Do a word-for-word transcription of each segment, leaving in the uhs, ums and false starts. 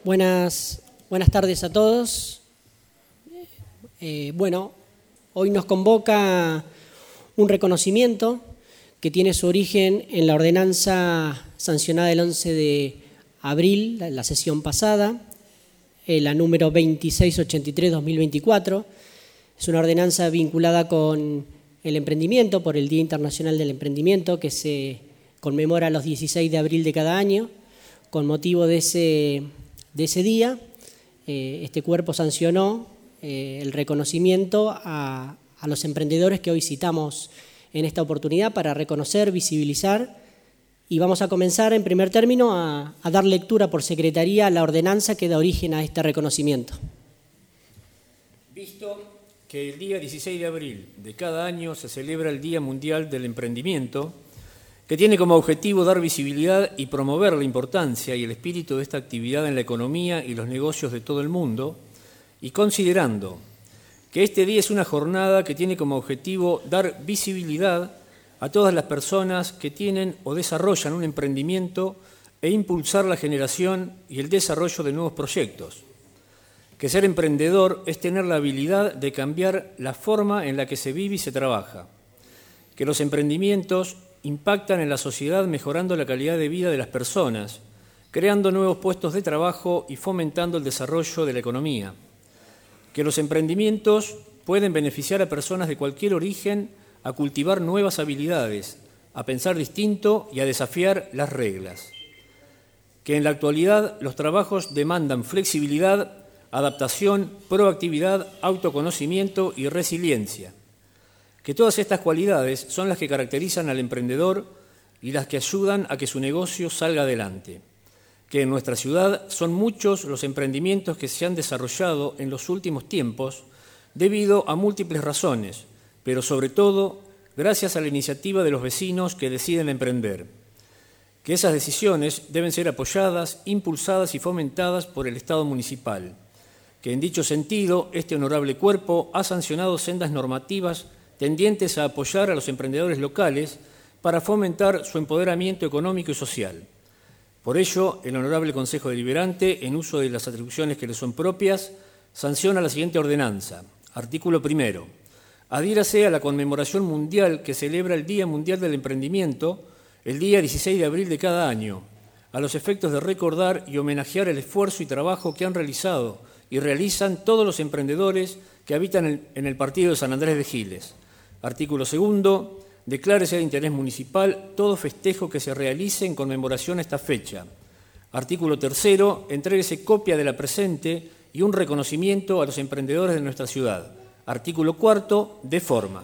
Buenas, buenas tardes a todos. Eh, bueno, hoy nos convoca un reconocimiento que tiene su origen en la ordenanza sancionada el once de abril, la, la sesión pasada, eh, la número veintiséis ochenta y tres barra dos mil veinticuatro. Es una ordenanza vinculada con el emprendimiento por el Día Internacional del Emprendimiento, que se conmemora los dieciséis de abril de cada año. Con motivo de ese, de ese día, eh, este cuerpo sancionó eh, el reconocimiento a, a los emprendedores que hoy citamos en esta oportunidad para reconocer, visibilizar, y vamos a comenzar en primer término a, a dar lectura por secretaría a la ordenanza que da origen a este reconocimiento. Visto que el día dieciséis de abril de cada año se celebra el Día Mundial del Emprendimiento, que tiene como objetivo dar visibilidad y promover la importancia y el espíritu de esta actividad en la economía y los negocios de todo el mundo, y considerando que este día es una jornada que tiene como objetivo dar visibilidad a todas las personas que tienen o desarrollan un emprendimiento e impulsar la generación y el desarrollo de nuevos proyectos. Que ser emprendedor es tener la habilidad de cambiar la forma en la que se vive y se trabaja. Que los emprendimientos impactan en la sociedad mejorando la calidad de vida de las personas, creando nuevos puestos de trabajo y fomentando el desarrollo de la economía. Que los emprendimientos pueden beneficiar a personas de cualquier origen a cultivar nuevas habilidades, a pensar distinto y a desafiar las reglas. Que en la actualidad los trabajos demandan flexibilidad, adaptación, proactividad, autoconocimiento y resiliencia. Que todas estas cualidades son las que caracterizan al emprendedor y las que ayudan a que su negocio salga adelante. Que en nuestra ciudad son muchos los emprendimientos que se han desarrollado en los últimos tiempos debido a múltiples razones, pero sobre todo gracias a la iniciativa de los vecinos que deciden emprender. Que esas decisiones deben ser apoyadas, impulsadas y fomentadas por el Estado municipal. Que en dicho sentido, este honorable cuerpo ha sancionado sendas normativas tendientes a apoyar a los emprendedores locales para fomentar su empoderamiento económico y social. Por ello, el Honorable Consejo Deliberante, en uso de las atribuciones que le son propias, sanciona la siguiente ordenanza. Artículo primero. Adhiérase a la conmemoración mundial que celebra el Día Mundial del Emprendimiento, el día dieciséis de abril de cada año, a los efectos de recordar y homenajear el esfuerzo y trabajo que han realizado y realizan todos los emprendedores que habitan en el partido de San Andrés de Giles. Artículo segundo. Declárese de interés municipal todo festejo que se realice en conmemoración a esta fecha. Artículo tercero. Entréguese copia de la presente y un reconocimiento a los emprendedores de nuestra ciudad. Artículo cuarto. De forma.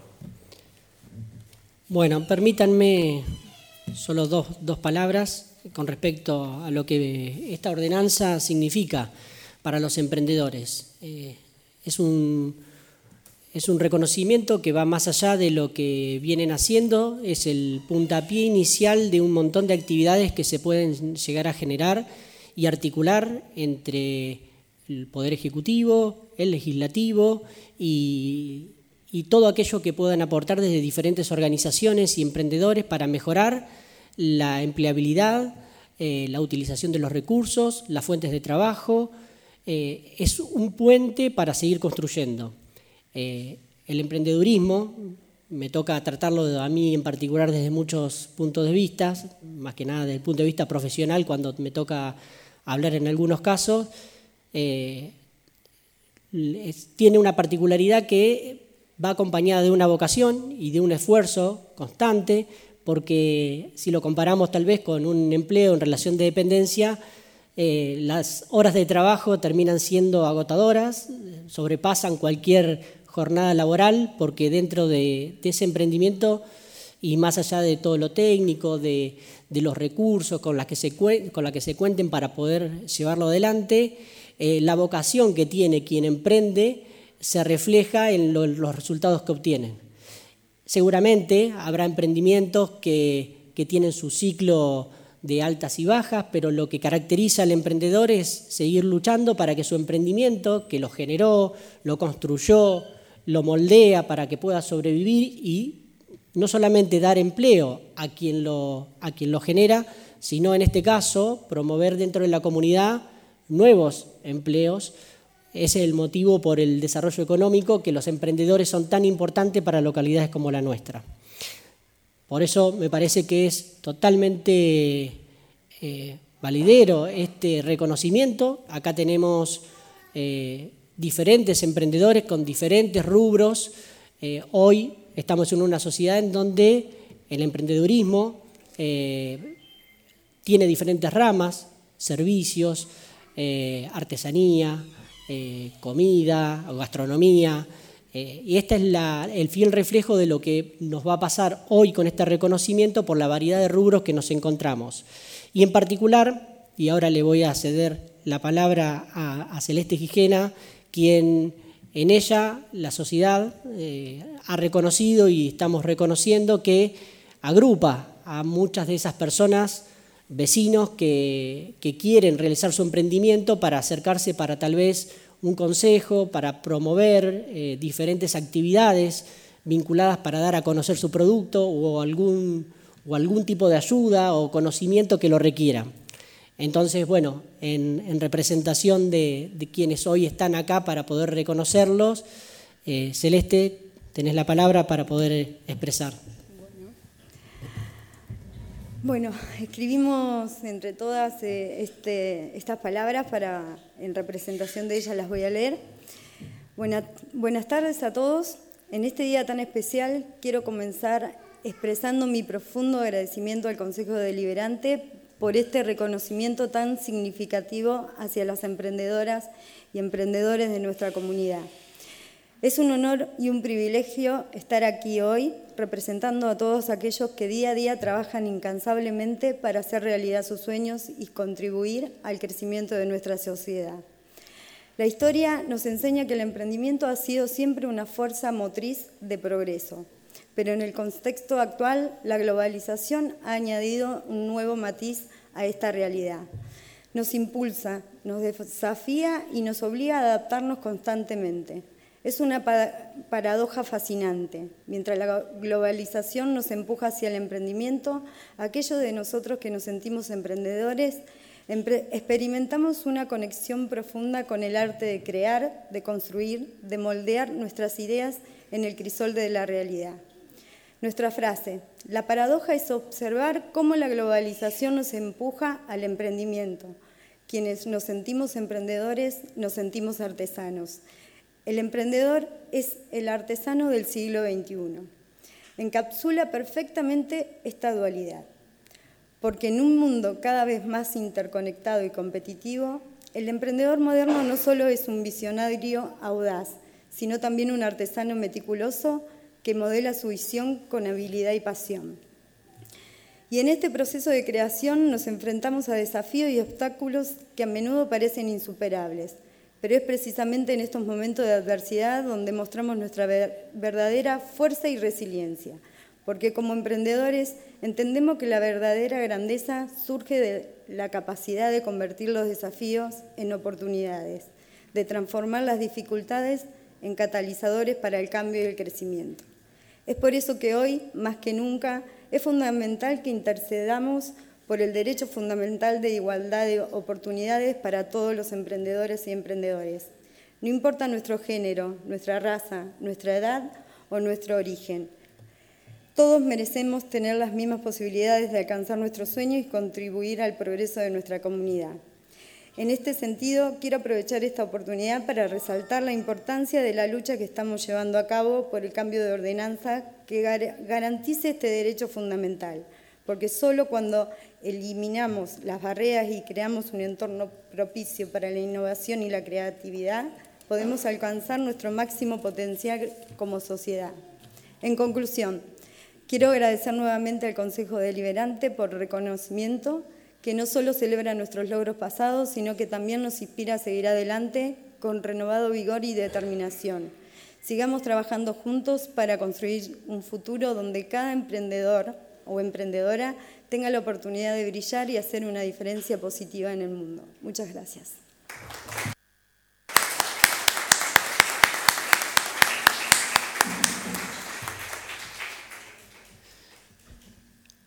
Bueno, permítanme solo dos, dos palabras con respecto a lo que esta ordenanza significa para los emprendedores. Eh, es un... Es un reconocimiento que va más allá de lo que vienen haciendo, es el puntapié inicial de un montón de actividades que se pueden llegar a generar y articular entre el Poder Ejecutivo, el Legislativo y, y todo aquello que puedan aportar desde diferentes organizaciones y emprendedores para mejorar la empleabilidad, eh, la utilización de los recursos, las fuentes de trabajo. Eh, es un puente para seguir construyendo. Eh, el emprendedurismo, me toca tratarlo a mí en particular desde muchos puntos de vista, más que nada desde el punto de vista profesional, cuando me toca hablar en algunos casos, eh, es, tiene una particularidad que va acompañada de una vocación y de un esfuerzo constante, porque si lo comparamos tal vez con un empleo en relación de dependencia, eh, las horas de trabajo terminan siendo agotadoras, sobrepasan cualquier jornada laboral, porque dentro de, de ese emprendimiento y más allá de todo lo técnico, de, de los recursos con, las que se, con la que se cuenten para poder llevarlo adelante, eh, la vocación que tiene quien emprende se refleja en lo, los resultados que obtienen. Seguramente habrá emprendimientos que, que tienen su ciclo de altas y bajas, pero lo que caracteriza al emprendedor es seguir luchando para que su emprendimiento, que lo generó, lo construyó, lo moldea para que pueda sobrevivir y no solamente dar empleo a quien lo, a quien lo genera, sino en este caso promover dentro de la comunidad nuevos empleos. Ese es el motivo por el desarrollo económico que los emprendedores son tan importantes para localidades como la nuestra. Por eso me parece que es totalmente eh, validero este reconocimiento. Acá tenemos eh, diferentes emprendedores con diferentes rubros. Eh, hoy estamos en una sociedad en donde el emprendedurismo eh, tiene diferentes ramas, servicios, eh, artesanía, eh, comida, gastronomía. Eh, y este es la, el fiel reflejo de lo que nos va a pasar hoy con este reconocimiento por la variedad de rubros que nos encontramos. Y en particular, y ahora le voy a ceder la palabra a, a Celeste Gijena, quien en ella la sociedad eh, ha reconocido y estamos reconociendo que agrupa a muchas de esas personas, vecinos que, que quieren realizar su emprendimiento para acercarse para tal vez un consejo, para promover eh, diferentes actividades vinculadas para dar a conocer su producto o algún, o algún tipo de ayuda o conocimiento que lo requiera. Entonces, bueno, en, en representación de, de quienes hoy están acá para poder reconocerlos, eh, Celeste, tenés la palabra para poder expresar. Bueno, escribimos entre todas eh, este, estas palabras para, en representación de ellas las voy a leer. Buena, buenas tardes a todos. En este día tan especial quiero comenzar expresando mi profundo agradecimiento al Consejo Deliberante por este reconocimiento tan significativo hacia las emprendedoras y emprendedores de nuestra comunidad. Es un honor y un privilegio estar aquí hoy representando a todos aquellos que día a día trabajan incansablemente para hacer realidad sus sueños y contribuir al crecimiento de nuestra sociedad. La historia nos enseña que el emprendimiento ha sido siempre una fuerza motriz de progreso, pero en el contexto actual la globalización ha añadido un nuevo matiz a esta realidad. Nos impulsa, nos desafía y nos obliga a adaptarnos constantemente. Es una paradoja fascinante. Mientras la globalización nos empuja hacia el emprendimiento, aquellos de nosotros que nos sentimos emprendedores experimentamos una conexión profunda con el arte de crear, de construir, de moldear nuestras ideas en el crisol de la realidad. Nuestra frase, la paradoja es observar cómo la globalización nos empuja al emprendimiento. Quienes nos sentimos emprendedores, nos sentimos artesanos. El emprendedor es el artesano del siglo veintiuno. Encapsula perfectamente esta dualidad, porque en un mundo cada vez más interconectado y competitivo, el emprendedor moderno no solo es un visionario audaz, sino también un artesano meticuloso que modela su visión con habilidad y pasión. Y en este proceso de creación nos enfrentamos a desafíos y obstáculos que a menudo parecen insuperables, pero es precisamente en estos momentos de adversidad donde mostramos nuestra verdadera fuerza y resiliencia, porque como emprendedores entendemos que la verdadera grandeza surge de la capacidad de convertir los desafíos en oportunidades, de transformar las dificultades en catalizadores para el cambio y el crecimiento. Es por eso que hoy, más que nunca, es fundamental que intercedamos por el derecho fundamental de igualdad de oportunidades para todos los emprendedores y emprendedores. No importa nuestro género, nuestra raza, nuestra edad o nuestro origen. Todos merecemos tener las mismas posibilidades de alcanzar nuestros sueños y contribuir al progreso de nuestra comunidad. En este sentido, quiero aprovechar esta oportunidad para resaltar la importancia de la lucha que estamos llevando a cabo por el cambio de ordenanza que garantice este derecho fundamental, porque solo cuando eliminamos las barreras y creamos un entorno propicio para la innovación y la creatividad, podemos alcanzar nuestro máximo potencial como sociedad. En conclusión, quiero agradecer nuevamente al Consejo Deliberante por el reconocimiento que no solo celebra nuestros logros pasados, sino que también nos inspira a seguir adelante con renovado vigor y determinación. Sigamos trabajando juntos para construir un futuro donde cada emprendedor o emprendedora tenga la oportunidad de brillar y hacer una diferencia positiva en el mundo. Muchas gracias.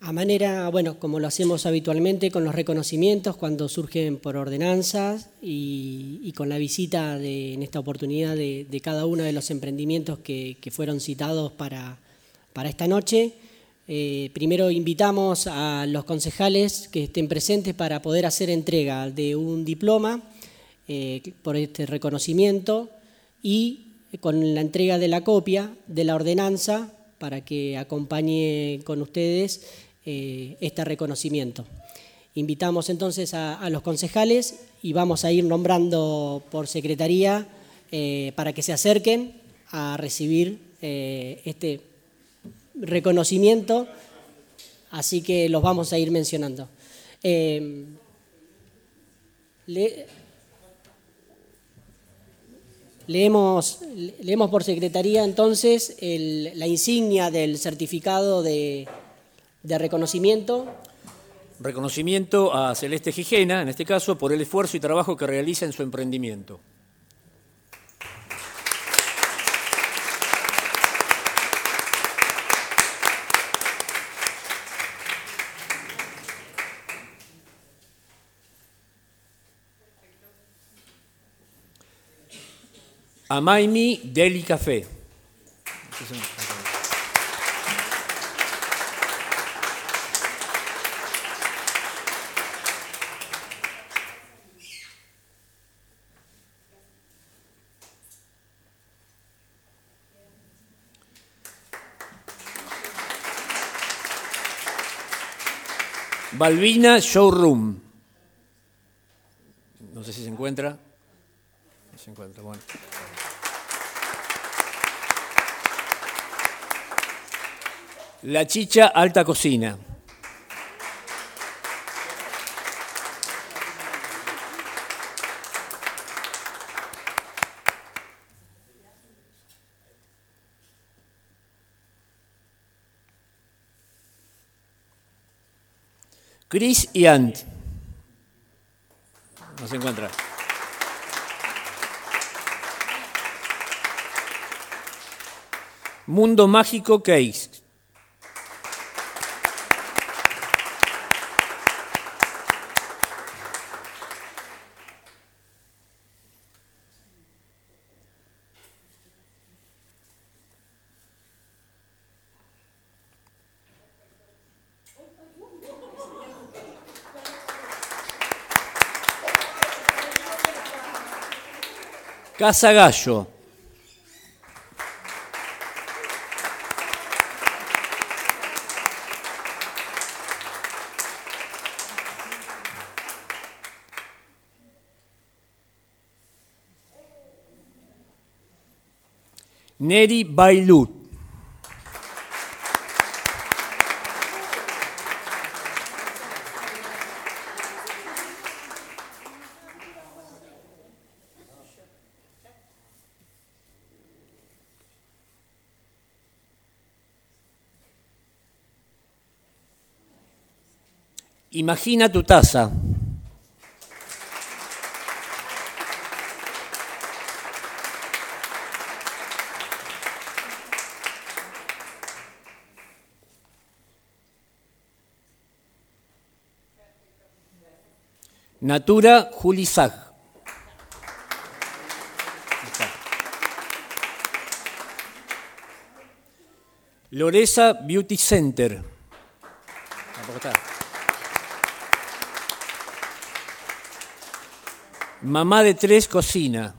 A manera, bueno, como lo hacemos habitualmente con los reconocimientos cuando surgen por ordenanzas y, y con la visita de, en esta oportunidad de, de cada uno de los emprendimientos que, que fueron citados para, para esta noche. Eh, primero invitamos a los concejales que estén presentes para poder hacer entrega de un diploma eh, por este reconocimiento y con la entrega de la copia de la ordenanza para que acompañe con ustedes eh, este reconocimiento. Invitamos entonces a, a los concejales y vamos a ir nombrando por secretaría eh, para que se acerquen a recibir eh, este reconocimiento, así que los vamos a ir mencionando. Eh, le, leemos, leemos por secretaría entonces el, la insignia del certificado de, de reconocimiento. Reconocimiento a Celeste Gijena, en este caso, por el esfuerzo y trabajo que realiza en su emprendimiento. A Maimi Deli Café. Balbina Showroom. No sé si se encuentra. No se encuentra, bueno. La Chicha Alta Cocina. Chris y Ant. No se encuentra. Mundo Mágico Case. Casa Gallo. Neri Bailut. Imagina tu taza. Natura Julisag. Loresa Beauty Center. Tampoco está. Mamá de tres Cocina.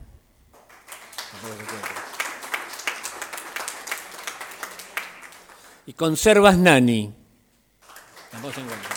Y Conservas Nani. Tampoco se encuentra.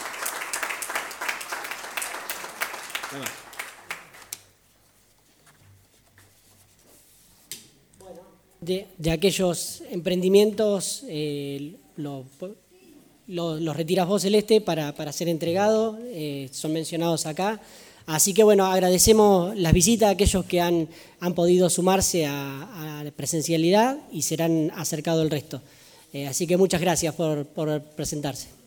De, de aquellos emprendimientos, eh, lo, lo, los retiras vos, Celeste, para, para ser entregado, eh, son mencionados acá. Así que bueno, agradecemos las visitas a aquellos que han, han podido sumarse a, a la presencialidad y serán acercado el resto. Eh, así que muchas gracias por, por presentarse.